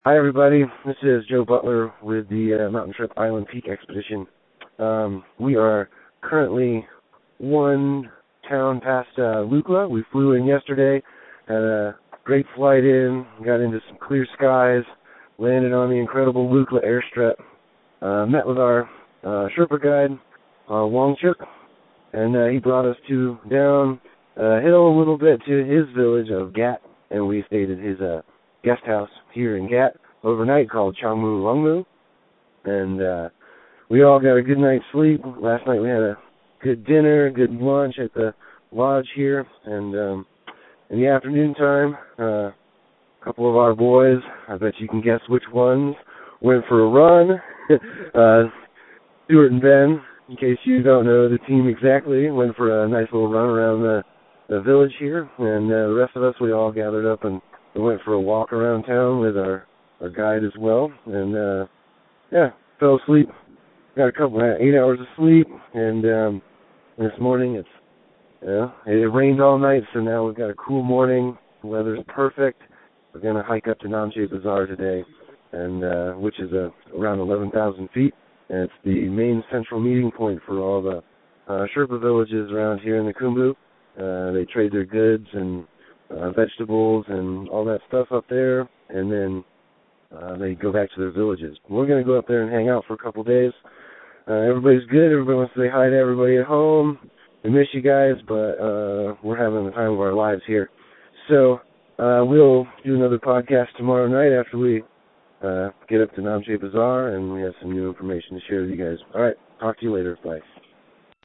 Hi, everybody. This is Joe Butler with the Mountain Trip Island Peak Expedition. We are currently one town past Lukla. We flew in yesterday, had a great flight in, got into some clear skies, landed on the incredible Lukla airstrip, met with our Sherpa guide, Wangchuk, and he brought us down hill a little bit to his village of Gat, and we stayed at his guest house here in Gat overnight called Changmu Longmu, and we all got a good night's sleep. Last night we had a good dinner, good lunch at the lodge here, and in the afternoon time, a couple of our boys, I bet you can guess which ones, went for a run. Stuart and Ben, in case you don't know the team exactly, went for a nice little run around the village here, and the rest of us, we all gathered up and we went for a walk around town with our guide as well, and fell asleep. Got a couple 8 hours of sleep, and this morning it rained all night, so now we've got a cool morning. The weather's perfect. We're gonna hike up to Namche Bazaar today, and which is around 11,000 feet, and it's the main central meeting point for all the Sherpa villages around here in the Khumbu. They trade their goods and vegetables and all that stuff up there, and then they go back to their villages. We're going to go up there and hang out for a couple days. Everybody's good. Everybody wants to say hi to everybody at home. We miss you guys, but we're having the time of our lives here. So we'll do another podcast tomorrow night after we get up to Namche Bazaar, and we have some new information to share with you guys. All right, talk to you later. Bye.